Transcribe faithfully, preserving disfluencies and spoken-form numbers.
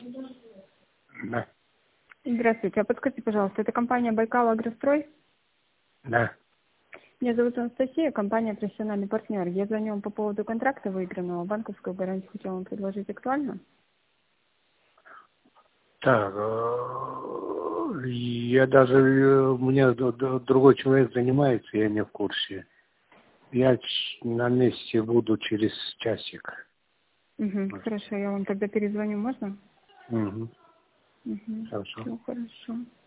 Да. Здравствуйте. А подскажите, пожалуйста, это компания «Байкал Агрострой»? Да. Меня зовут Анастасия, компания «Профессиональный партнер». Я звоню вам по поводу контракта выигранного. Банковскую гарантию хотела вам предложить. Актуально? Так, э, я даже, э, мне д- д- другой человек занимается, я не в курсе. Я ч- на месте буду через часик. Угу. Хорошо, я вам тогда перезвоню, можно? Угу. Угу. Хорошо. Все хорошо.